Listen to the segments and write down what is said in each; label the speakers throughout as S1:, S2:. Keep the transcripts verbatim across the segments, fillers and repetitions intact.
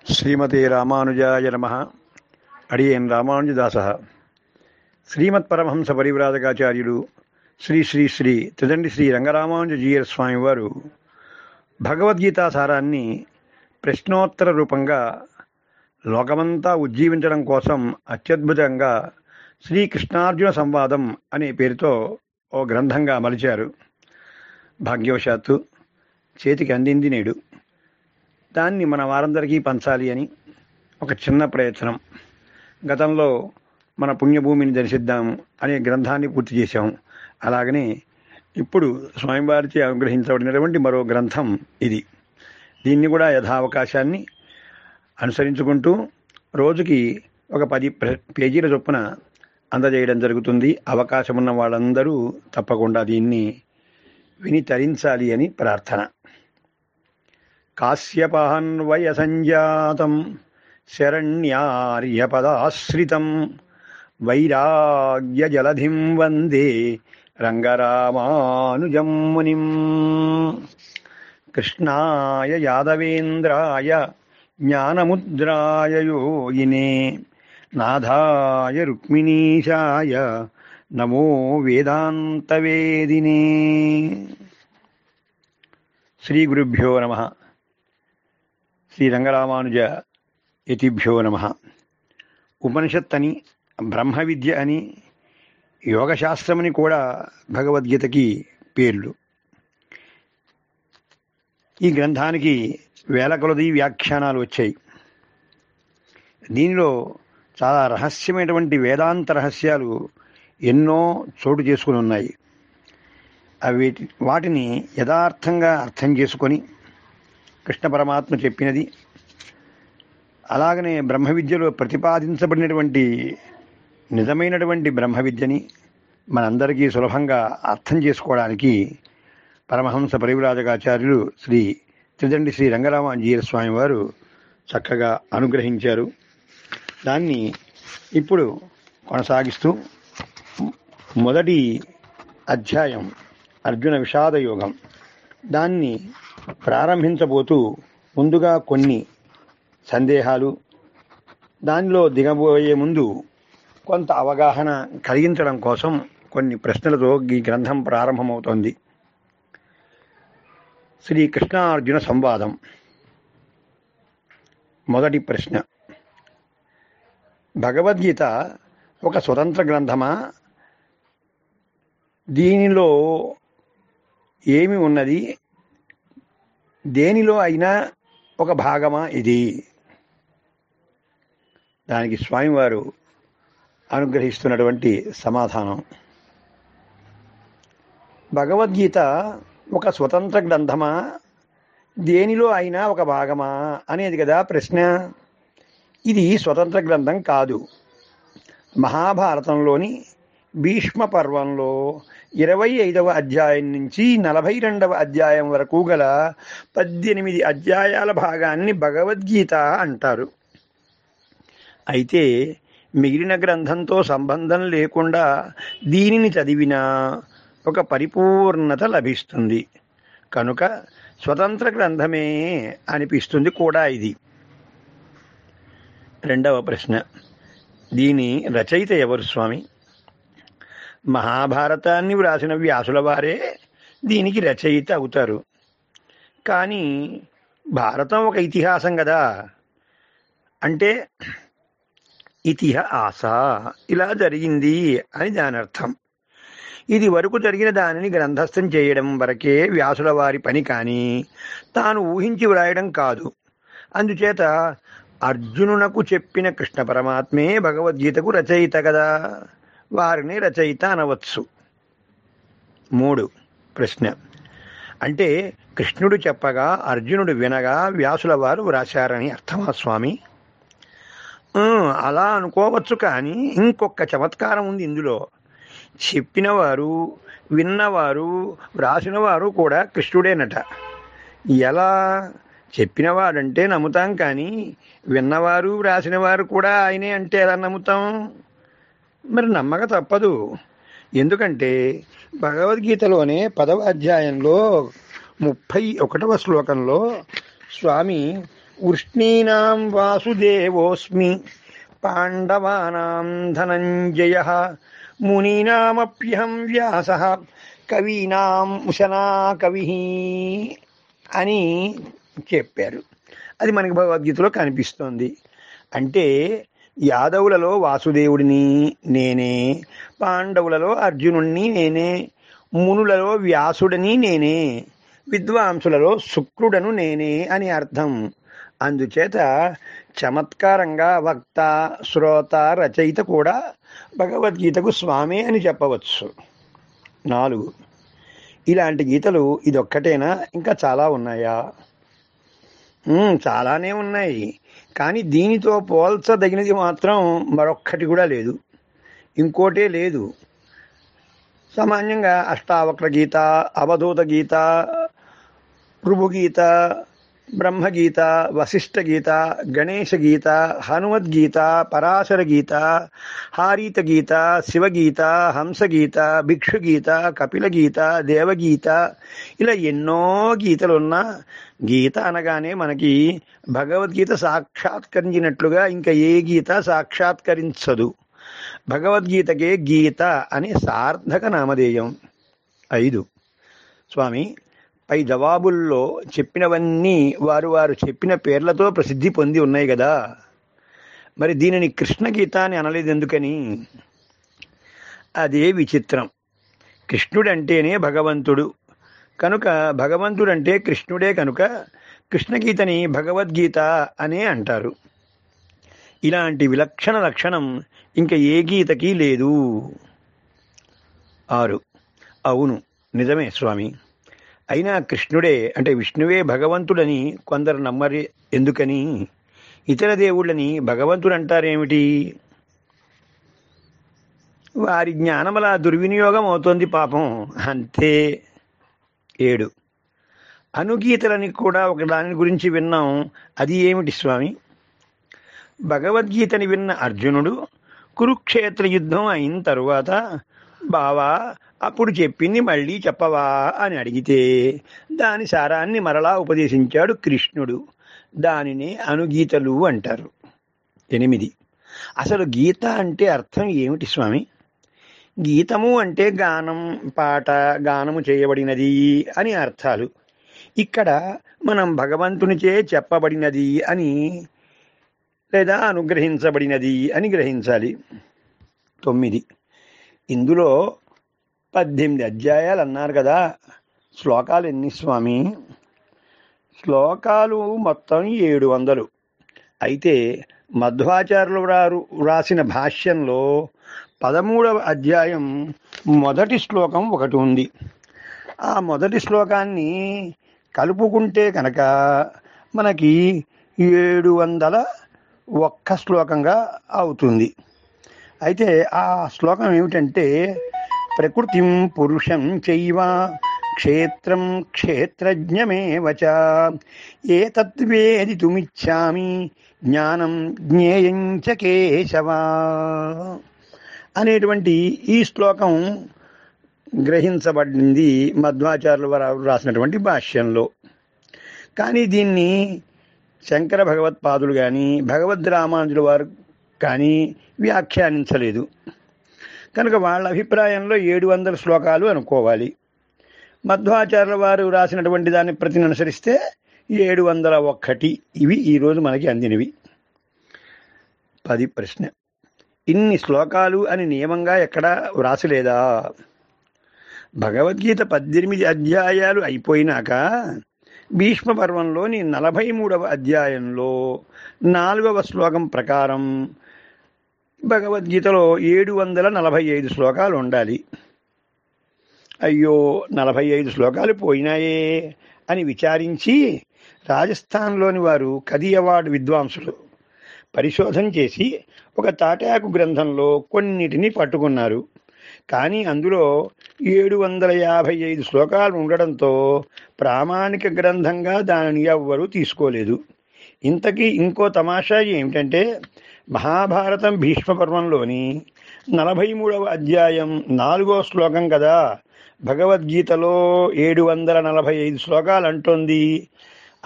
S1: శ్రీమతే రామానుజాయ నమః. అడియేన్ రామానుజదాస. శ్రీమత్ పరమహంస పరివ్రాజకాచార్యులు శ్రీ శ్రీ శ్రీ త్రిదండి శ్రీ రంగరామానుజీయర్ స్వామి వారు భగవద్గీతా సారాన్ని ప్రశ్నోత్తర రూపంగా లోకమంతా ఉజ్జీవించడం కోసం అత్యద్భుతంగా శ్రీకృష్ణార్జున సంవాదం అనే పేరుతో ఓ గ్రంథంగా మలిచారు. భాగ్యవశాత్తు చేతికి అందింది నేడు. దాన్ని మన వారందరికీ పంచాలి అని ఒక చిన్న ప్రయత్నం. గతంలో మన పుణ్యభూమిని దర్శిద్దాము అనే గ్రంథాన్ని పూర్తి చేశాము. అలాగనే ఇప్పుడు స్వామివారిచే అనుగ్రహించబడినటువంటి మరో గ్రంథం ఇది. దీన్ని కూడా యథావకాశాన్ని అనుసరించుకుంటూ రోజుకి ఒక పది పేజీల చొప్పున అందజేయడం జరుగుతుంది. అవకాశం ఉన్న వాళ్ళందరూ తప్పకుండా దీన్ని విని తరించాలి అని ప్రార్థన. కాశ్యపాన్వయ సంజాతం శరణ్యార్యపదాశ్రితం వైరాగ్య జలధిం వందే రంగరామానుజం మునిం. కృష్ణాయ యాదవేంద్రాయ జ్ఞానముద్రాయ యోగినే నాథాయ రుక్మిణీశాయ నమో వేదాంతవేదినే. శ్రీ గురుభ్యో నమః. శ్రీ రంగరామానుజ యతిభ్యో నమః. ఉపనిషత్ అని, బ్రహ్మ విద్య అని, యోగశాస్త్రమని కూడా భగవద్గీతకి పేర్లు. ఈ గ్రంథానికి వేల కొలది వ్యాఖ్యానాలు వచ్చాయి. దీనిలో చాలా రహస్యమైనటువంటి వేదాంత రహస్యాలు ఎన్నో చోటు చేసుకుని ఉన్నాయి. అవి వాటిని యథార్థంగా అర్థం చేసుకొని కృష్ణ పరమాత్మ చెప్పినది, అలాగనే బ్రహ్మ విద్యలో ప్రతిపాదించబడినటువంటి నిజమైనటువంటి బ్రహ్మ విద్యని మనందరికీ సులభంగా అర్థం చేసుకోవడానికి పరమహంస పరివ్రాజకాచార్యులు శ్రీ త్రిదండి శ్రీ రంగరామానుజీయ స్వామి వారు చక్కగా అనుగ్రహించారు. దాన్ని ఇప్పుడు కొనసాగిస్తూ మొదటి అధ్యాయం అర్జున విషాద యోగం, దాన్ని ప్రారంభించబోతూ ముందుగా కొన్ని సందేహాలు, దానిలో దిగబోయే ముందు కొంత అవగాహన కలిగించడం కోసం కొన్ని ప్రశ్నలతో ఈ గ్రంథం ప్రారంభమవుతోంది. శ్రీ కృష్ణార్జున సంవాదం. మొదటి ప్రశ్న: భగవద్గీత ఒక స్వతంత్ర గ్రంథమా? దీనిలో ఏమి ఉన్నది? దేనిలో అయినా ఒక భాగమా ఇది? దానికి స్వామివారు అనుగ్రహిస్తున్నటువంటి సమాధానం: భగవద్గీత ఒక స్వతంత్ర గ్రంథమా, దేనిలో అయినా ఒక భాగమా అనేది కదా ప్రశ్న. ఇది స్వతంత్ర గ్రంథం కాదు. మహాభారతంలోని భీష్మ పర్వంలో ఇరవై ఐదవ అధ్యాయం నుంచి నలభై రెండవ అధ్యాయం వరకు గల పద్దెనిమిది అధ్యాయాల భాగాన్ని భగవద్గీత అంటారు. అయితే మిగిలిన గ్రంథంతో సంబంధం లేకుండా దీనిని చదివినా ఒక పరిపూర్ణత లభిస్తుంది. కనుక స్వతంత్ర గ్రంథమే అనిపిస్తుంది కూడా ఇది. రెండవ ప్రశ్న: దీని రచయిత ఎవరు స్వామి? మహాభారతాన్ని వ్రాసిన వ్యాసుల వారే దీనికి రచయిత అవుతారు. కానీ భారతం ఒక ఇతిహాసం కదా, అంటే ఇతిహాస ఇలా జరిగింది అని దాని అర్థం. ఇది వరకు జరిగిన దానిని గ్రంథస్థం చేయడం వరకే వ్యాసుల వారి పని, కానీ తాను ఊహించి వ్రాయడం కాదు. అందుచేత అర్జునునకు చెప్పిన కృష్ణ పరమాత్మే భగవద్గీతకు రచయిత కదా, వారిని రచయిత అనవచ్చు. మూడు ప్రశ్న: అంటే కృష్ణుడు చెప్పగా అర్జునుడు వినగా వ్యాసుల వారు వ్రాశారని అర్థమా స్వామి? అలా అనుకోవచ్చు, కానీ ఇంకొక చమత్కారం ఉంది ఇందులో. చెప్పినవారు, విన్నవారు, వ్రాసినవారు కూడా కృష్ణుడేనట. ఎలా? చెప్పినవాడంటే నమ్ముతాం, కానీ విన్నవారు వ్రాసినవారు కూడా ఆయనే అంటే ఎలా నమ్ముతాం? మరి నమ్మక తప్పదు. ఎందుకంటే భగవద్గీతలోనే పదవ అధ్యాయంలో ముప్పై ఒకటవ శ్లోకంలో స్వామి వృష్ణీనాం వాసుదేవోస్మి పాండవానాం ధనంజయ మునీనామప్యహం వ్యాస కవీనాం ఉశనా కవి అని చెప్పారు. అది మనకి భగవద్గీతలో కనిపిస్తోంది. అంటే యాదవులలో వాసుదేవుడిని నేనే, పాండవులలో అర్జునుడిని నేనే, మునులలో వ్యాసుడిని నేనే, విద్వాంసులలో శుక్రుడను నేనే అని అర్థం. అందుచేత చమత్కారంగా వక్త, శ్రోత, రచయిత కూడా భగవద్గీతకు స్వామి అని చెప్పవచ్చు. నాలుగు, ఇలాంటి గీతలు ఇదొక్కటేనా, ఇంకా చాలా ఉన్నాయా? చాలానే ఉన్నాయి, కానీ దీనితో పోల్చదగినది మాత్రం మరొక్కటి కూడా లేదు, ఇంకోటే లేదు. సామాన్యంగా అష్టావక్ర గీత, అవధూత గీత, పృభుగీత, బ్రహ్మగీత, వశిష్ఠ గీత, గణేశ గీత, హనుమద్గీత, పరాశర గీత, హారీత గీత, శివగీత, హంసగీత, భిక్షుగీత, కపిల గీత, దేవగీత, ఇలా ఎన్నో గీతలున్నా గీత అనగానే మనకి భగవద్గీత సాక్షాత్కరించినట్లుగా ఇంకా ఏ గీత సాక్షాత్కరించదు. భగవద్గీతకే గీత అనే సార్థక నామధేయం. ఐదు, స్వామి పై జవాబుల్లో చెప్పినవన్నీ వారు వారు చెప్పిన పేర్లతో ప్రసిద్ధి పొంది ఉన్నాయి కదా, మరి దీనిని కృష్ణగీత అని అనలేదు ఎందుకని? అదే విచిత్రం. కృష్ణుడంటేనే భగవంతుడు కనుక, భగవంతుడంటే కృష్ణుడే కనుక కృష్ణగీతని భగవద్గీత అనే అంటారు. ఇలాంటి విలక్షణ లక్షణం ఇంకా ఏ గీతకి లేదు. ఆరు, అవును నిజమే స్వామి, అయినా కృష్ణుడే అంటే విష్ణువే భగవంతుడని కొందరు నమ్మరు ఎందుకని? ఇతర దేవుళ్ళని భగవంతుడు అంటారేమిటి? వారి జ్ఞానం అలా దుర్వినియోగం అవుతోంది పాపం, అంతే. ఏడు, అనుగీతలని కూడా ఒక దాని గురించి విన్నాం, అది ఏమిటి స్వామి? భగవద్గీతని విన్న అర్జునుడు కురుక్షేత్ర యుద్ధం అయిన తరువాత, బావా అప్పుడు చెప్పింది మళ్ళీ చెప్పవా అని అడిగితే దాని సారాన్ని మరలా ఉపదేశించాడు కృష్ణుడు. దానినే అనుగీతలు అంటారు. ఎనిమిది, అసలు గీత అంటే అర్థం ఏమిటి స్వామి? గీతము అంటే గానం, పాట, గానము చేయబడినది అని అర్థాలు. ఇక్కడ మనం భగవంతునిచే చెప్పబడినది అని లేదా అనుగ్రహించబడినది అని గ్రహించాలి. తొమ్మిది, ఇందులో పద్దెనిమిది అధ్యాయాలు అన్నారు కదా, శ్లోకాలు ఎన్ని స్వామి? శ్లోకాలు మొత్తం ఏడు వందలు. అయితే మధ్వాచార్యులు వారు వ్రాసిన భాష్యంలో పదమూడవ అధ్యాయం మొదటి శ్లోకం ఒకటి ఉంది. ఆ మొదటి శ్లోకాన్ని కలుపుకుంటే కనుక మనకి ఏడు వందల ఒక్క శ్లోకంగా అవుతుంది. అయితే ఆ శ్లోకం ఏమిటంటే, ప్రకృతిం పురుషం చైవ క్షేత్రం క్షేత్రజ్ఞమేవ చ ఏతద్వేదితుమిచ్ఛామి జ్ఞానం జ్ఞేయం చ కేశవ అనేటువంటి ఈ శ్లోకం గ్రహించబడింది మధ్వాచార్యుల వారు రాసినటువంటి భాష్యంలో. కానీ దీన్ని శంకర భగవత్పాదులు కానీ భగవద్ రామానుజుల వారు కానీ వ్యాఖ్యానించలేదు కనుక వాళ్ళ అభిప్రాయంలో ఏడు వందల శ్లోకాలు అనుకోవాలి. మధ్వాచార్యుల వారు రాసినటువంటి దాన్ని ప్రతిని అనుసరిస్తే ఏడు వందల ఒక్కటి. ఇవి ఈరోజు మనకి అందినవి. పది ప్రశ్న, ఇన్ని శ్లోకాలు అని నియమంగా ఎక్కడా వ్రాసలేదా? భగవద్గీత పద్దెనిమిది అధ్యాయాలు అయిపోయినాక భీష్మ పర్వంలోని నలభై మూడవ అధ్యాయంలో నాలుగవ శ్లోకం ప్రకారం భగవద్గీతలో ఏడు వందల నలభై ఐదు శ్లోకాలు ఉండాలి. అయ్యో నలభై ఐదు శ్లోకాలు పోయినాయే అని విచారించి రాజస్థాన్లోని వారు కదియవాడ్ విద్వాంసులు పరిశోధన చేసి ఒక తాటాకు గ్రంథంలో కొన్నిటిని పట్టుకున్నారు. కానీ అందులో ఏడు వందల యాభై ఐదు శ్లోకాలు ఉండడంతో ప్రామాణిక గ్రంథంగా దానిని ఎవ్వరూ తీసుకోలేదు. ఇంతకీ ఇంకో తమాషా ఏమిటంటే, మహాభారతం భీష్మ పర్వంలోని నలభై మూడవ అధ్యాయం నాలుగో శ్లోకం కదా భగవద్గీతలో ఏడు వందల నలభై ఐదు శ్లోకాలు అంటోంది.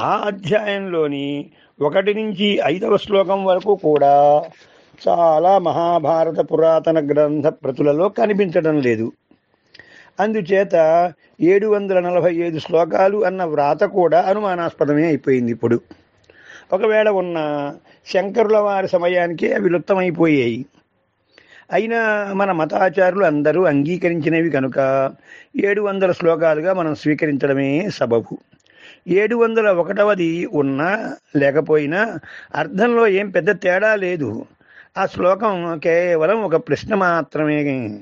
S1: ఆ అధ్యాయంలోని ఒకటి నుంచి ఐదవ శ్లోకం వరకు కూడా చాలా మహాభారత పురాతన గ్రంథ ప్రతులలో కనిపించడం లేదు. అందుచేత ఏడు వందల నలభై ఐదు శ్లోకాలు అన్న వ్రాత కూడా అనుమానాస్పదమే అయిపోయింది. ఇప్పుడు ఒకవేళ ఉన్న శంకరుల వారి సమయానికే అవి లుప్తమైపోయాయి. అయినా మన మతాచారులు అందరూ అంగీకరించినవి కనుక ఏడు వందల శ్లోకాలుగా మనం స్వీకరించడమే సబబు. ఏడు వందల ఒకటవది ఉన్నా లేకపోయినా అర్థంలో ఏం పెద్ద తేడా లేదు. ఆ శ్లోకం కేవలం ఒక ప్రశ్న మాత్రమే.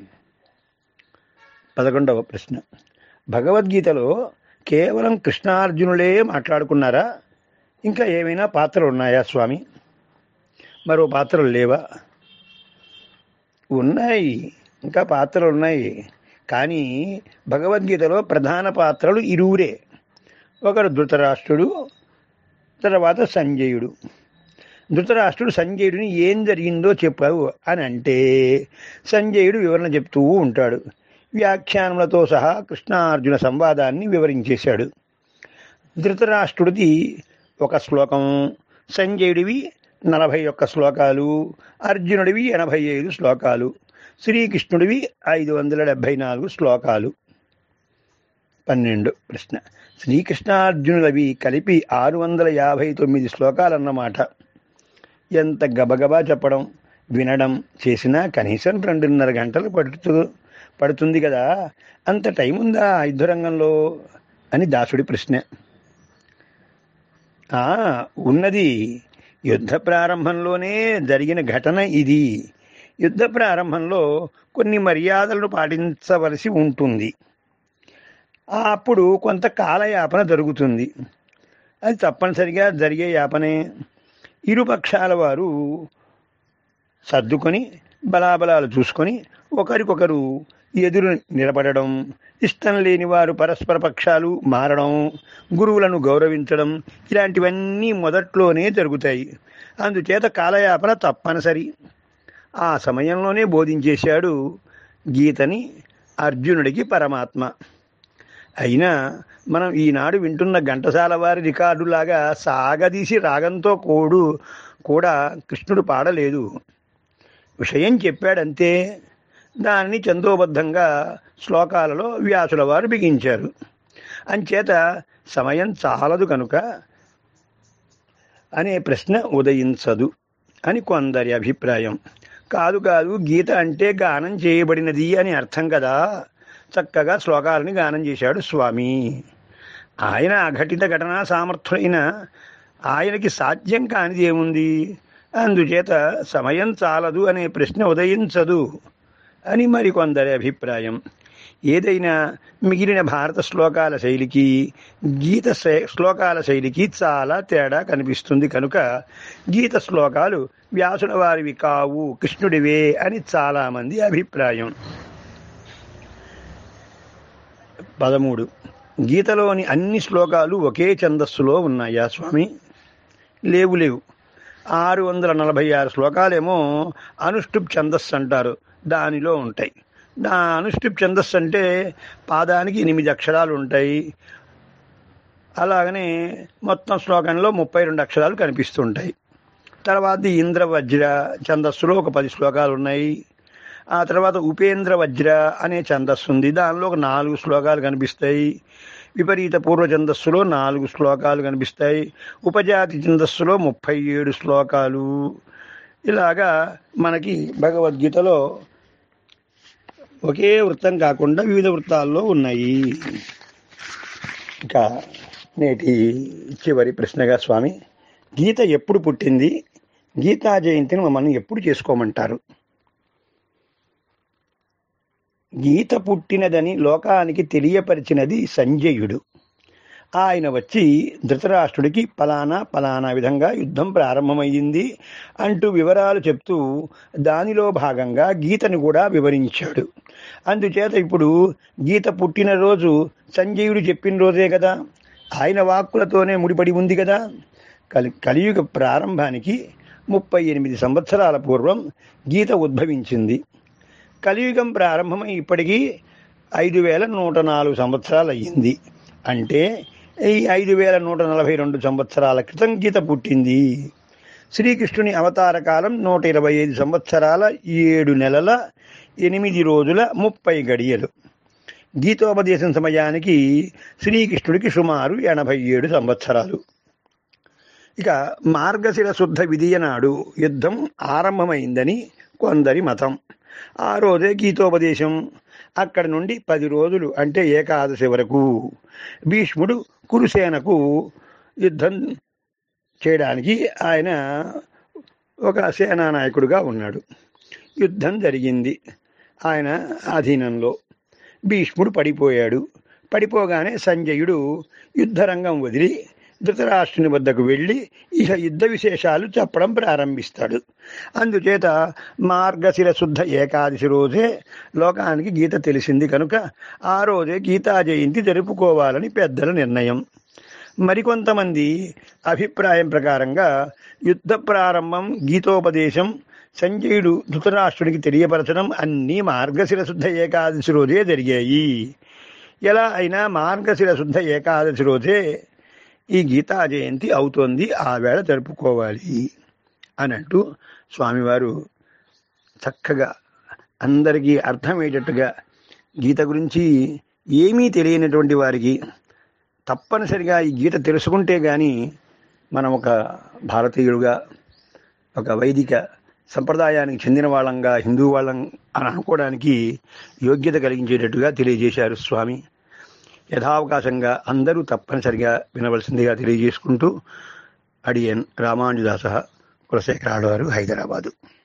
S1: పదకొండవ ప్రశ్న, భగవద్గీతలో కేవలం కృష్ణార్జునులే మాట్లాడుకున్నారా? ఇంకా ఏమైనా పాత్రలు ఉన్నాయా స్వామి? మరో పాత్రలు లేవా? ఉన్నాయి, ఇంకా పాత్రలు ఉన్నాయి. కానీ భగవద్గీతలో ప్రధాన పాత్రలు ఇరువురే. ఒకరు ధృతరాష్ట్రుడు, తర్వాత సంజయుడు. ధృతరాష్ట్రుడు సంజయుడిని ఏం జరిగిందో చెప్పావు అని అంటే సంజయుడు వివరణ చెప్తూ ఉంటాడు. వ్యాఖ్యానములతో సహా కృష్ణార్జున సంవాదాన్ని వివరించేశాడు. ధృతరాష్ట్రుడిది ఒక శ్లోకం, సంజయుడివి నలభై ఒక్క శ్లోకాలు, అర్జునుడివి ఎనభై ఐదు శ్లోకాలు, శ్రీకృష్ణుడివి ఐదు వందల డెబ్భై నాలుగు శ్లోకాలు. పన్నెండు ప్రశ్న, శ్రీకృష్ణార్జునులవి కలిపి ఆరు వందల యాభై తొమ్మిది శ్లోకాలన్నమాట. ఎంత గబగబా చెప్పడం వినడం చేసినా కనీసం రెండున్నర గంటలు పడుతూ పడుతుంది కదా. అంత టైం ఉందా యుద్ధరంగంలో అని దాసుడి ప్రశ్న. ఆ ఉన్నది. యుద్ధ ప్రారంభంలోనే జరిగిన ఘటన ఇది. యుద్ధ ప్రారంభంలో కొన్ని మర్యాదలను పాటించవలసి ఉంటుంది. అప్పుడు కొంత కాలయాపన జరుగుతుంది. అది తప్పనిసరిగా జరిగే యాపనే. ఇరుపక్షాల వారు సర్దుకొని బలాబలాలు చూసుకొని ఒకరికొకరు ఎదురు నిలబడడం, ఇష్టం లేని వారు పరస్పర పక్షాలు మారడం, గురువులను గౌరవించడం, ఇలాంటివన్నీ మొదట్లోనే జరుగుతాయి. అందుచేత కాలయాపన తప్పనిసరి. ఆ సమయంలోనే బోధించేశాడు గీతని అర్జునుడికి పరమాత్మ. అయినా మనం ఈనాడు వింటున్న ఘంటసాల వారి రికార్డులాగా సాగదీసి రాగంతో కూడు కూడా కృష్ణుడు పాడలేదు. విషయం చెప్పాడంతే. దానిని చందోబద్ధంగా శ్లోకాలలో వ్యాసుల వారు బిగించారు. అంచేత సమయం చాలదు కనుక అనే ప్రశ్న ఉదయించదు అని కొందరి అభిప్రాయం. కాదు కాదు గీత అంటే గానం చేయబడినది అని అర్థం కదా. చక్కగా శ్లోకాలని గానం చేశాడు స్వామి. ఆయన అఘటిత ఘటనా సామర్థ్యుడైన ఆయనకి సాధ్యం కానిది ఏముంది? అందుచేత సమయం చాలదు అనే ప్రశ్న ఉదయించదు అని మరికొందరి అభిప్రాయం. ఏదైనా మిగిలిన భారత శ్లోకాల శైలికి గీత శ్లోకాల శైలికి చాలా తేడా కనిపిస్తుంది కనుక గీత శ్లోకాలు వ్యాసుల వారివి కావు, కృష్ణుడివే అని చాలామంది అభిప్రాయం. పదమూడు, గీతలోని అన్ని శ్లోకాలు ఒకే ఛందస్సులో ఉన్నాయా స్వామి? లేవు లేవు. ఆరు వందల నలభై ఆరు శ్లోకాలేమో అనుష్టుప్ ఛందస్సు అంటారు, దానిలో ఉంటాయి. దా అనుష్టుప్ ఛందస్సు అంటే పాదానికి ఎనిమిది అక్షరాలు ఉంటాయి. అలాగనే మొత్తం శ్లోకంలో ముప్పై రెండు అక్షరాలు కనిపిస్తుంటాయి. తర్వాత ఇంద్ర వజ్ర ఛందస్సులో ఒక పది శ్లోకాలు ఉన్నాయి. ఆ తర్వాత ఉపేంద్ర వజ్ర అనే ఛందస్సు ఉంది, దానిలో ఒక నాలుగు శ్లోకాలు కనిపిస్తాయి. విపరీత పూర్వ ఛందస్సులో నాలుగు శ్లోకాలు కనిపిస్తాయి. ఉపజాతి ఛందస్సులో ముప్పై ఏడు శ్లోకాలు. ఇలాగా మనకి భగవద్గీతలో ఒకే వృత్తం కాకుండా వివిధ వృత్తాల్లో ఉన్నాయి. ఇంకా నేటి చివరి ప్రశ్నగా స్వామి, గీత ఎప్పుడు పుట్టింది? గీతా జయంతిని మనం ఎప్పుడు చేసుకోమంటారు? గీత పుట్టినదని లోకానికి తెలియపరిచినది సంజయుడు. ఆయన వచ్చి ధృతరాష్ట్రుడికి పలానా పలానా విధంగా యుద్ధం ప్రారంభమయ్యింది అంటూ వివరాలు చెప్తూ దానిలో భాగంగా గీతను కూడా వివరించాడు. అందుచేత ఇప్పుడు గీత పుట్టినరోజు సంజయుడు చెప్పిన రోజే కదా, ఆయన వాక్కులతోనే ముడిపడి ఉంది కదా. కలి కలియుగ ప్రారంభానికి ముప్పై ఎనిమిది సంవత్సరాల పూర్వం గీత ఉద్భవించింది. కలియుగం ప్రారంభమై ఇప్పటికీ ఐదు వేల నూట నాలుగు సంవత్సరాలు అయ్యింది. అంటే ఈ ఐదు వేల నూట నలభై రెండు సంవత్సరాల క్రితం గీత పుట్టింది. శ్రీకృష్ణుని అవతార కాలం నూట ఇరవై ఐదు సంవత్సరాల ఏడు నెలల ఎనిమిది రోజుల ముప్పై గడియలు. గీతోపదేశం సమయానికి శ్రీకృష్ణుడికి సుమారు ఎనభై ఏడు సంవత్సరాలు. ఇక మార్గశిర శుద్ధ విధియ నాడు యుద్ధం ఆరంభమైందని కొందరి మతం. ఆ రోజే గీతోపదేశం. అక్కడి నుండి పది రోజులు అంటే ఏకాదశి వరకు భీష్ముడు కురుసేనకు యుద్ధం చేయడానికి ఆయన ఒక సేనానాయకుడుగా ఉన్నాడు. యుద్ధం జరిగింది ఆయన అధీనంలో. భీష్ముడు పడిపోయాడు. పడిపోగానే సంజయుడు యుద్ధరంగం వదిలి ధృతరాష్ట్రుని వద్దకు వెళ్ళి ఇక యుద్ధ విశేషాలు చెప్పడం ప్రారంభిస్తాడు. అందుచేత మార్గశిర శుద్ధ ఏకాదశి రోజే లోకానికి గీత తెలిసింది కనుక ఆ రోజే గీతా జయంతి జరుపుకోవాలని పెద్దల నిర్ణయం. మరికొంతమంది అభిప్రాయం ప్రకారంగా యుద్ధ ప్రారంభం, గీతోపదేశం, సంజయుడు ధృతరాష్ట్రుడికి తెలియపరచడం అన్నీ మార్గశిర శుద్ధ ఏకాదశి రోజే జరిగాయి. ఎలా అయినా మార్గశిర శుద్ధ ఏకాదశి రోజే ఈ గీతా జయంతి అవుతోంది, ఆ వేళ జరుపుకోవాలి అని అంటూ స్వామివారు చక్కగా అందరికీ అర్థమయ్యేటట్టుగా గీత గురించి ఏమీ తెలియనటువంటి వారికి తప్పనిసరిగా ఈ గీత తెలుసుకుంటే కానీ మనం ఒక భారతీయుడుగా, ఒక వైదిక సంప్రదాయానికి చెందిన వాళ్ళంగా, హిందూ వాళ్ళం అని అనుకోవడానికి యోగ్యత కలిగించేటట్టుగా తెలియజేశారు స్వామి. యథావకాశంగా అందరూ తప్పనిసరిగా వినవలసిందిగా తెలియజేసుకుంటూ అడియన్ రామానుజదాస కులశేఖరాడు వారు, హైదరాబాదు.